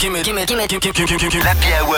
L'Happy Hour.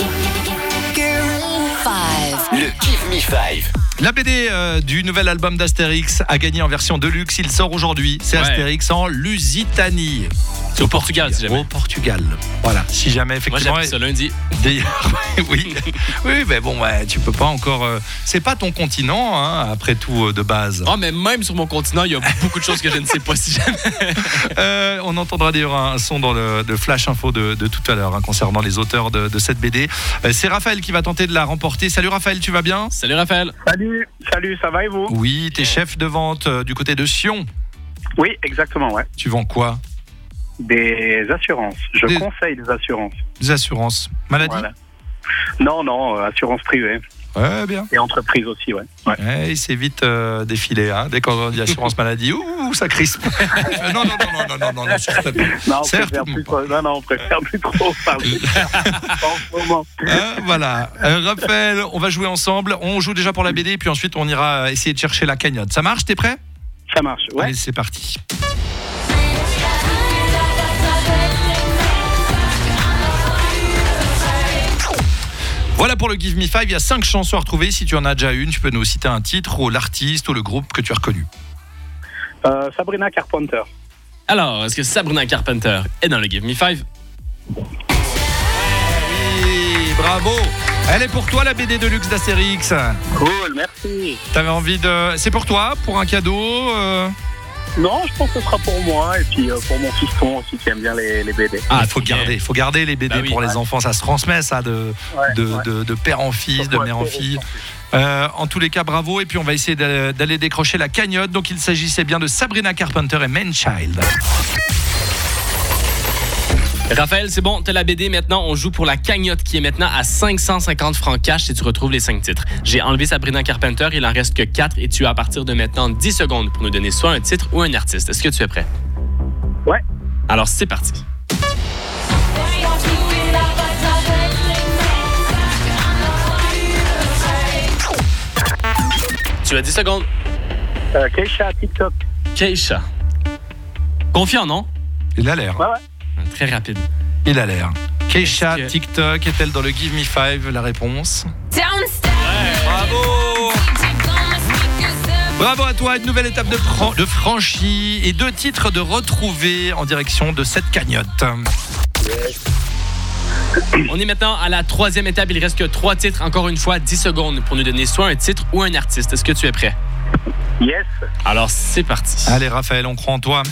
Le Give Me Five. La BD du nouvel album d'Astérix a gagné en version deluxe. Il sort aujourd'hui. C'est Astérix en Lusitanie. C'est au Portugal, si jamais. Au Portugal. Voilà, si jamais, effectivement. Moi, j'ai appris ça lundi. D'ailleurs, oui, mais bon, tu peux pas encore. C'est pas ton continent, hein, après tout, de base. Oh, mais même sur mon continent, il y a beaucoup de choses que je ne sais pas si jamais. On entendra d'ailleurs un son dans le flash info de tout à l'heure, hein, concernant les auteurs de cette BD. C'est Raphaël qui va tenter de la remporter. Salut Raphaël, tu vas bien ? Salut Raphaël. Salut, ça va et vous ? Oui, t'es chef de vente du côté de Sion. Oui, exactement, ouais. Tu vends quoi ? Des assurances. Je conseille des assurances. Des assurances. Maladie ? Voilà. Non, assurance privée. Ouais, bien. Et entreprise aussi, ouais. Il s'est vite défilé, hein. Dès qu'on dit assurance maladie, ça crispe. Non, s'il te plaît. On préfère plus trop parler en ce moment. Voilà. Raphaël, on va jouer ensemble. On joue déjà pour la BD, puis ensuite on ira essayer de chercher la cagnotte. Ça marche ? T'es prêt ? Ça marche, ouais. Allez, c'est parti. Voilà pour le Give Me Five, il y a 5 chansons à retrouver. Si tu en as déjà une, tu peux nous citer un titre ou l'artiste ou le groupe que tu as reconnu. Sabrina Carpenter. Alors, est-ce que Sabrina Carpenter est dans le Give Me Five ? Oui, bravo. Elle est pour toi, la BD de luxe d'Astérix. Cool, merci. T'avais envie de... C'est pour toi, pour un cadeau Non, je pense que ce sera pour moi et puis pour mon fiston aussi qui aime bien les BD. Il faut garder les BD pour les enfants, ça se transmet ça de père en fils, de mère en fille. En tous les cas, bravo, et puis on va essayer d'aller décrocher la cagnotte. Donc il s'agissait bien de Sabrina Carpenter et Manchild. Raphaël, c'est bon, t'as la BD. Maintenant, on joue pour la cagnotte qui est maintenant à 550 francs cash si tu retrouves les 5 titres. J'ai enlevé Sabrina Carpenter, il en reste que 4 et tu as à partir de maintenant 10 secondes pour nous donner soit un titre ou un artiste. Est-ce que tu es prêt? Ouais. Alors, c'est parti. Tu as 10 secondes. Keisha, TikTok. Keisha. Confiant, non? Il a l'air. Ouais. Très rapide. Il a l'air. Keisha, TikTok, est-elle dans le Give Me Five? La réponse. Bravo! Bravo à toi, une nouvelle étape de franchie et 2 titres de retrouvés en direction de cette cagnotte. On est maintenant à la 3e étape. Il reste que 3 titres. Encore une fois, 10 secondes pour nous donner soit un titre ou un artiste. Est-ce que tu es prêt? Yes. Alors, c'est parti. Allez, Raphaël, on croit en toi.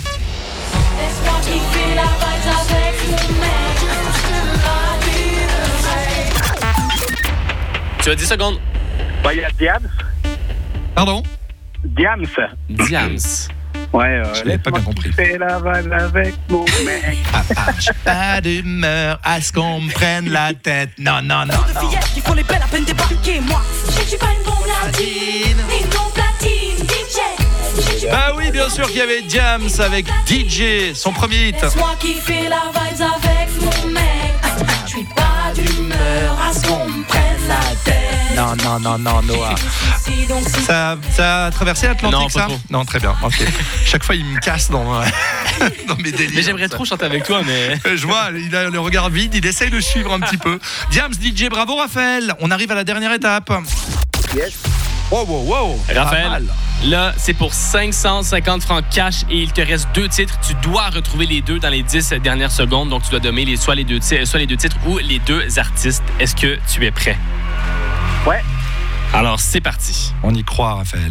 Tu as 10 secondes. Il y a Diams. Pardon? Diams. Ouais, je n'ai pas bien compris. Fais la vanne avec mon mec. J'ai pas d'humeur à ce qu'on me prenne la tête. Non. Il faut les belles à peine débarquer, moi. Je suis pas une bombe latine. Une bombe platine, DJ. Bah oui, bien sûr qu'il y avait Diams avec DJ, son premier hit. Laisse-moi kiffer la vibes avec mon mec. Je suis pas d'humeur à ce qu'on me prenne la tête. Non, Noah. Ça a traversé l'Atlantique, non, ça? Trop. Non, très bien. Ok. Chaque fois, il me casse dans mes délires. Mais j'aimerais trop chanter avec toi, mais... Je vois, il a le regard vide, il essaye de suivre un petit peu. Diams, DJ, bravo Raphaël. On arrive à la dernière étape. Yes. Wow. Raphaël, là, c'est pour 550 francs cash et il te reste 2 titres. Tu dois retrouver les 2 dans les 10 dernières secondes. Donc, tu dois donner soit les deux titres ou les 2 artistes. Est-ce que tu es prêt? Ouais. Alors, c'est parti. On y croit, Raphaël.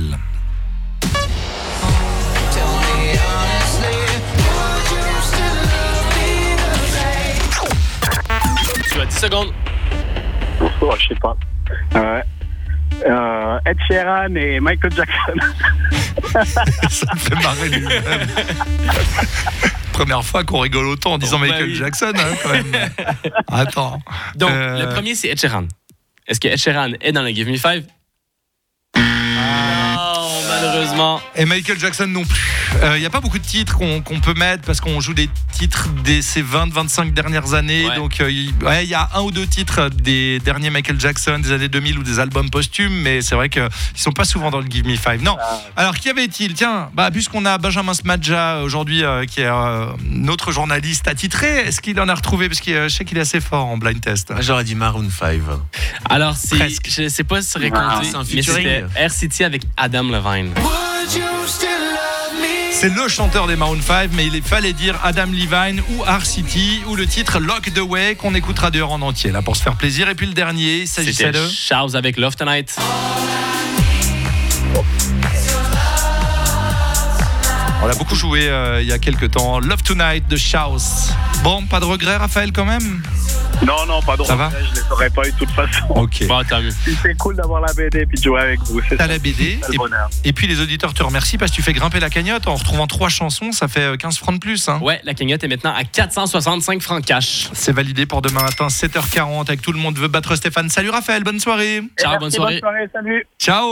Tu as 10 secondes. Je sais pas. Ed Sheeran et Michael Jackson. Ça me fait marrer lui-même. Première fois qu'on rigole autant en disant Michael Jackson, hein, quand même. Attends. Donc, le premier, c'est Ed Sheeran. Est-ce que Ed Sheeran est dans le Give Me Five? Non, malheureusement. Malheureusement. Et Michael Jackson non plus. Il n'y a pas beaucoup de titres qu'on peut mettre parce qu'on joue des titres de ces 20-25 dernières années. Ouais. Donc il y a un ou deux titres des derniers Michael Jackson des années 2000 ou des albums posthumes, mais c'est vrai qu'ils ne sont pas souvent dans le Give Me Five. Non. Alors qui avait-il ? Tiens, puisqu'on a Benjamin Smadja aujourd'hui qui est notre journaliste attitré, est-ce qu'il en a retrouvé ? Parce que je sais qu'il est assez fort en blind test. J'aurais dit Maroon 5. Alors, Presque. je sais pas si ça serait compté, c'est un mais featuring. c'était Air City avec Adam Levine. C'est le chanteur des Maroon 5, mais il fallait dire Adam Levine ou R-City ou le titre Lock the Way qu'on écoutera d'ailleurs en entier là pour se faire plaisir. Et puis le dernier, il s'agissait C'était de Charles avec Love Tonight. On l'a beaucoup joué il y a quelques temps. Love Tonight de Shouse. Bon, pas de regret, Raphaël, quand même ? Non, pas de Ça va regret, je les aurais pas eu de toute façon. Ok. Bon, tant mieux. C'est cool d'avoir la BD et puis de jouer avec vous. C'est T'as ça, la BD c'est le bonheur. et puis les auditeurs te remercient parce que tu fais grimper la cagnotte en retrouvant 3 chansons, ça fait 15 francs de plus. Hein. Ouais, la cagnotte est maintenant à 465 francs cash. C'est validé pour demain matin 7h40 avec Tout le monde veut battre Stéphane. Salut Raphaël, bonne soirée. Ciao, Merci, bonne soirée. Bonne soirée, salut. Ciao.